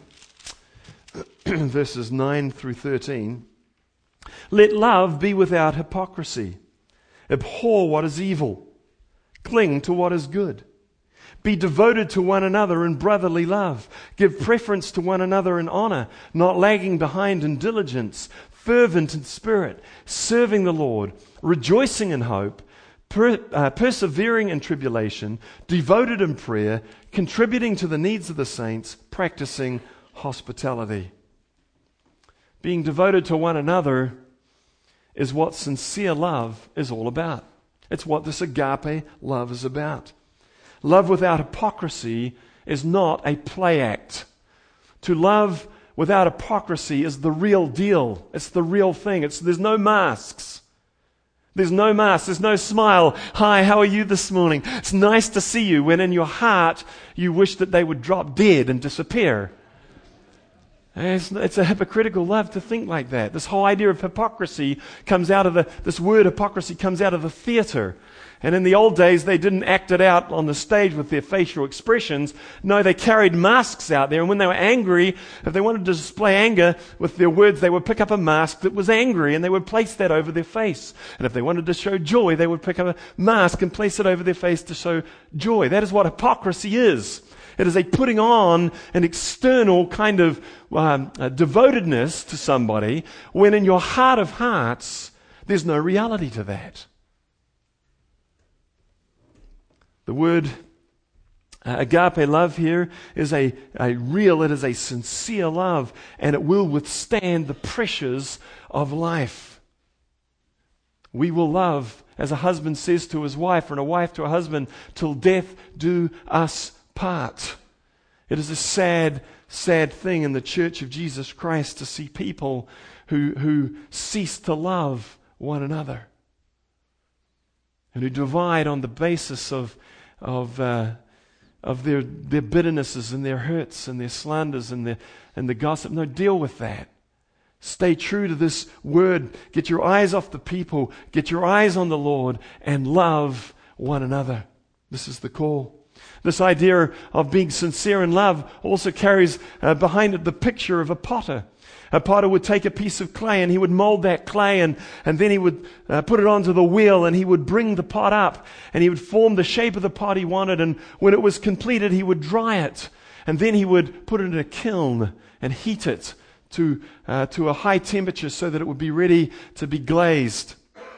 verses nine through thirteen. Let love be without hypocrisy. Abhor what is evil. Cling to what is good. Be devoted to one another in brotherly love. Give preference to one another in honor, not lagging behind in diligence, fervent in spirit, serving the Lord, rejoicing in hope, per, uh, persevering in tribulation, devoted in prayer, contributing to the needs of the saints, practicing hospitality. Being devoted to one another is what sincere love is all about. It's what this agape love is about. Love without hypocrisy is not a play act. To love without hypocrisy is the real deal. It's the real thing. It's, there's no masks. There's no mask. There's no smile. Hi, how are you this morning? It's nice to see you, when in your heart you wish that they would drop dead and disappear. It's, it's a hypocritical love to think like that. This whole idea of hypocrisy comes out of the, this word hypocrisy comes out of the theater. And in the old days, they didn't act it out on the stage with their facial expressions. No, they carried masks out there. And when they were angry, if they wanted to display anger with their words, they would pick up a mask that was angry and they would place that over their face. And if they wanted to show joy, they would pick up a mask and place it over their face to show joy. That is what hypocrisy is. It is a putting on an external kind of um, uh, devotedness to somebody when in your heart of hearts, there's no reality to that. The word uh, agape love here is a, a real, it is a sincere love, and it will withstand the pressures of life. We will love, as a husband says to his wife, and a wife to a husband, till death do us part. It is a sad, sad thing in the Church of Jesus Christ to see people who, who cease to love one another and who divide on the basis of of uh, of their their bitternesses and their hurts and their slanders and their and the gossip. No, deal with that. Stay true to this word. Get your eyes off the people. Get your eyes on the Lord and love one another. This is the call. This idea of being sincere in love also carries uh, behind it the picture of a potter. A potter would take a piece of clay and he would mold that clay and, and then he would uh, put it onto the wheel and he would bring the pot up and he would form the shape of the pot he wanted, and when it was completed he would dry it and then he would put it in a kiln and heat it to, uh, to a high temperature so that it would be ready to be glazed.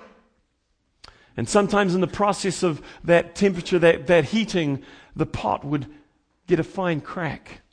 And sometimes in the process of that temperature, that, that heating, the pot would get a fine crack.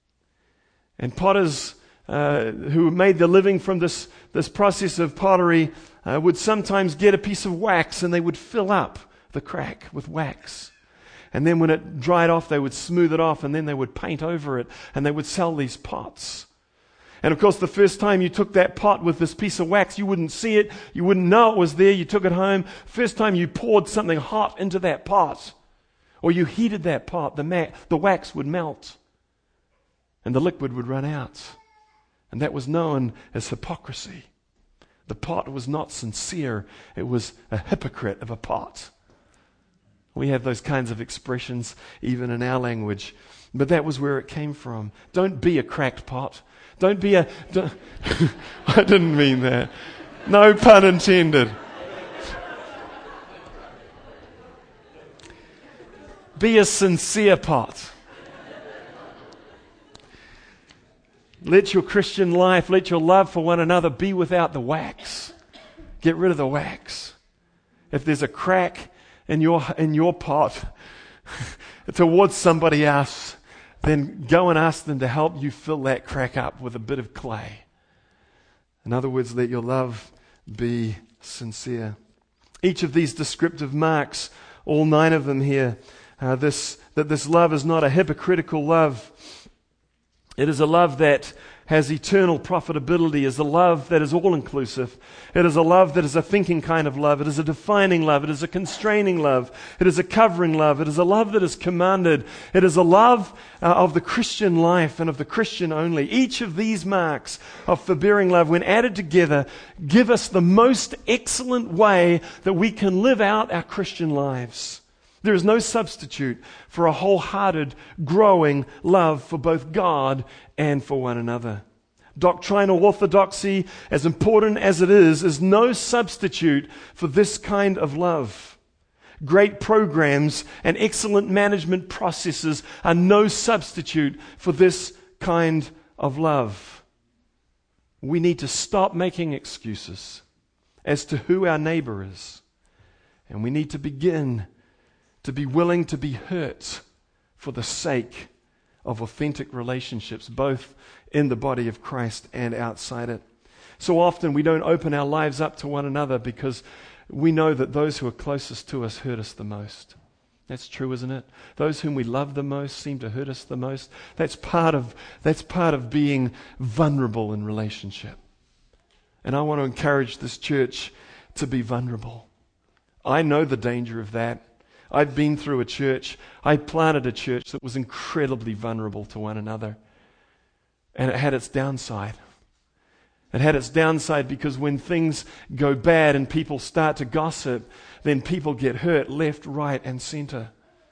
And potters uh, who made their living from this, this process of pottery uh, would sometimes get a piece of wax and they would fill up the crack with wax. And then when it dried off, they would smooth it off and then they would paint over it and they would sell these pots. And of course, the first time you took that pot with this piece of wax, you wouldn't see it. You wouldn't know it was there. You took it home. First time you poured something hot into that pot, or you heated that pot, the, ma- the wax would melt and the liquid would run out. And that was known as hypocrisy. The pot was not sincere. It was a hypocrite of a pot. We have those kinds of expressions even in our language. But that was where it came from. Don't be a cracked pot. Don't be a... Don't, I didn't mean that. No pun intended. Be a sincere pot. Let your Christian life, let your love for one another be without the wax. Get rid of the wax. If there's a crack in your in your pot towards somebody else, then go and ask them to help you fill that crack up with a bit of clay. In other words, let your love be sincere. Each of these descriptive marks, all nine of them here, uh, this that this love is not a hypocritical love. It is a love that has eternal profitability. It is a love that is all-inclusive. It is a love that is a thinking kind of love. It is a defining love. It is a constraining love. It is a covering love. It is a love that is commanded. It is a love uh, of the Christian life and of the Christian only. Each of these marks of forbearing love, when added together, give us the most excellent way that we can live out our Christian lives. There is no substitute for a wholehearted, growing love for both God and for one another. Doctrinal orthodoxy, as important as it is, is no substitute for this kind of love. Great programs and excellent management processes are no substitute for this kind of love. We need to stop making excuses as to who our neighbor is. And we need to begin to be willing to be hurt for the sake of authentic relationships, both in the body of Christ and outside it. So often we don't open our lives up to one another because we know that those who are closest to us hurt us the most. That's true, isn't it? Those whom we love the most seem to hurt us the most. That's part of, that's part of being vulnerable in relationship. And I want to encourage this church to be vulnerable. I know the danger of that. I've been through a church. I planted a church that was incredibly vulnerable to one another. And it had its downside. It had its downside because when things go bad and people start to gossip, then people get hurt left, right, and center.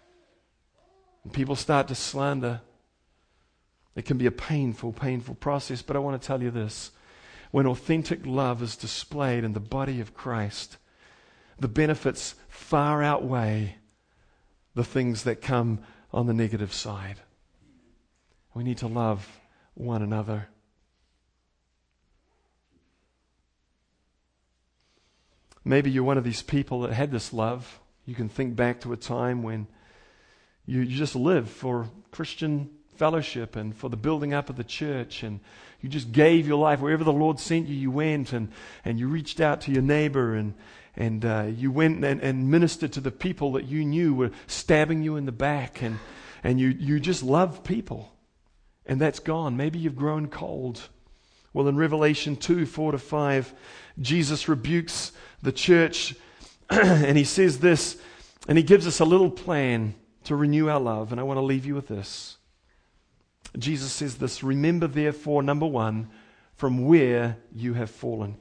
And people start to slander. It can be a painful, painful process. But I want to tell you this. When authentic love is displayed in the body of Christ, the benefits far outweigh the things that come on the negative side. We need to love one another. Maybe you're one of these people that had this love. You can think back to a time when you, you just lived for Christian fellowship and for the building up of the church, and you just gave your life wherever the Lord sent you. You went and, and you reached out to your neighbor, and and uh, you went and, and ministered to the people that you knew were stabbing you in the back, and and you you just loved people, and that's gone. Maybe you've grown cold. Well, in Revelation two, four to five, Jesus rebukes the church and he says this, and he gives us a little plan to renew our love, and I want to leave you with this. Jesus says this: remember therefore, number one, from where you have fallen.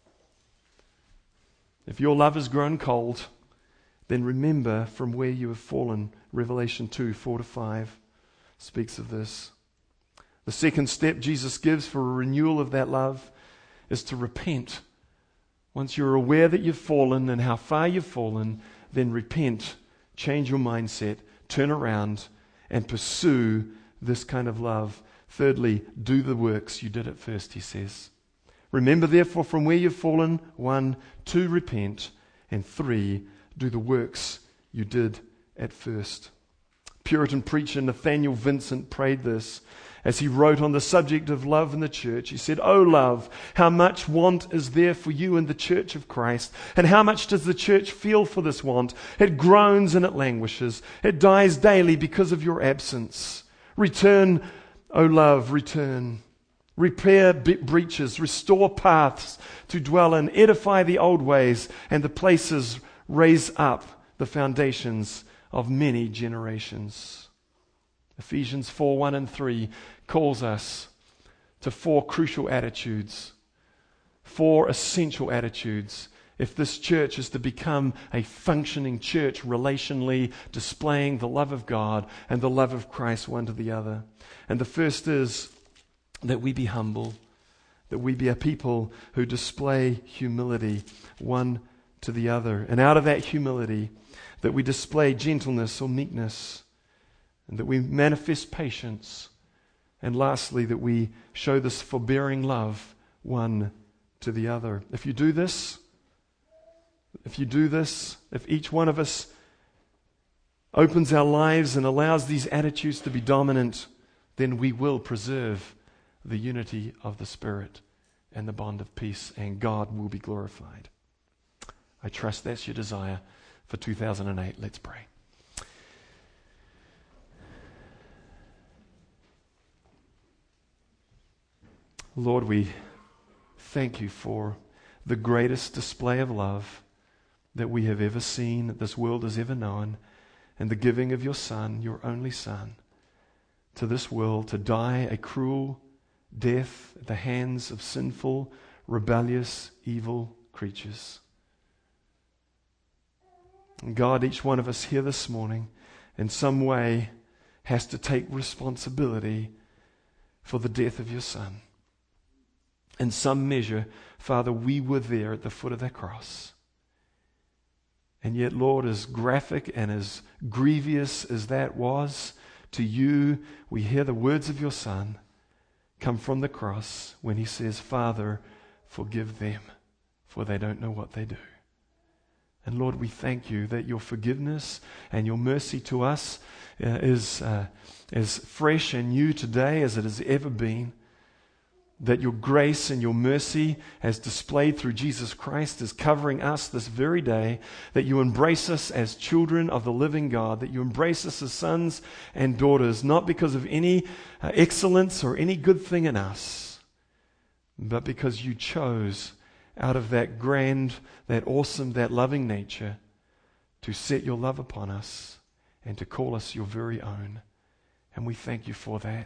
If your love has grown cold, then remember from where you have fallen. Revelation two, four to five speaks of this. The second step Jesus gives for a renewal of that love is to repent. Once you're aware that you've fallen and how far you've fallen, then repent, change your mindset, turn around, and pursue this kind of love. Thirdly, do the works you did at first, he says. Remember therefore from where you've fallen. One, two, repent. And three, do the works you did at first. Puritan preacher Nathaniel Vincent prayed this as he wrote on the subject of love in the church. He said, "O love, how much want is there for you in the church of Christ? And how much does the church feel for this want? It groans and it languishes. It dies daily because of your absence. Return, O love, return. Repair breaches, restore paths to dwell in, edify the old ways, and the places raise up the foundations of many generations." Ephesians four, one and three calls us to four crucial attitudes, four essential attitudes. If this church is to become a functioning church relationally, displaying the love of God and the love of Christ one to the other. And the first is that we be humble, that we be a people who display humility one to the other. And out of that humility, that we display gentleness or meekness, and that we manifest patience, and lastly, that we show this forbearing love one to the other. If you do this, if you do this, if each one of us opens our lives and allows these attitudes to be dominant, then we will preserve the unity of the Spirit and the bond of peace, and God will be glorified. I trust that's your desire for two thousand eight. Let's pray. Lord, we thank you for the greatest display of love that we have ever seen, that this world has ever known, and the giving of your Son, your only Son, to this world to die a cruel death at the hands of sinful, rebellious, evil creatures. And God, each one of us here this morning in some way has to take responsibility for the death of your Son. In some measure, Father, we were there at the foot of that cross. And yet, Lord, as graphic and as grievous as that was to you, we hear the words of your Son come from the cross when he says, Father, forgive them, for they don't know what they do. And Lord, we thank you that your forgiveness and your mercy to us uh, is uh, as fresh and new today as it has ever been. That your grace and your mercy as displayed through Jesus Christ is covering us this very day, that you embrace us as children of the living God, that you embrace us as sons and daughters, not because of any uh, excellence or any good thing in us, but because you chose out of that grand, that awesome, that loving nature to set your love upon us and to call us your very own. And we thank you for that.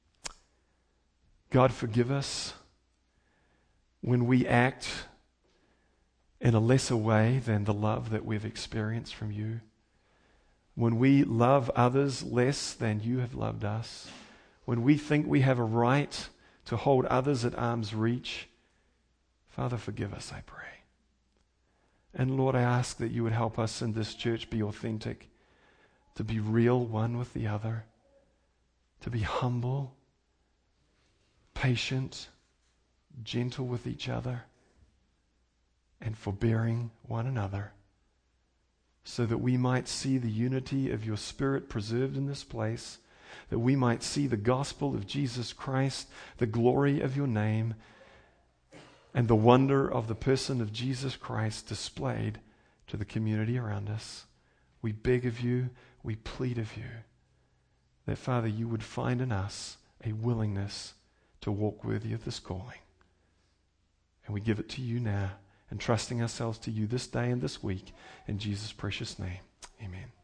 God, forgive us when we act in a lesser way than the love that we've experienced from you. When we love others less than you have loved us. When we think we have a right to hold others at arm's reach. Father, forgive us, I pray. And Lord, I ask that you would help us in this church be authentic, to be real one with the other, to be humble, patient, gentle with each other, and forbearing one another, so that we might see the unity of your Spirit preserved in this place, that we might see the gospel of Jesus Christ, the glory of your name, and the wonder of the person of Jesus Christ displayed to the community around us. We beg of you, we plead of you, that, Father, you would find in us a willingness to walk worthy of this calling. And we give it to you now, entrusting ourselves to you this day and this week. In Jesus' precious name, amen.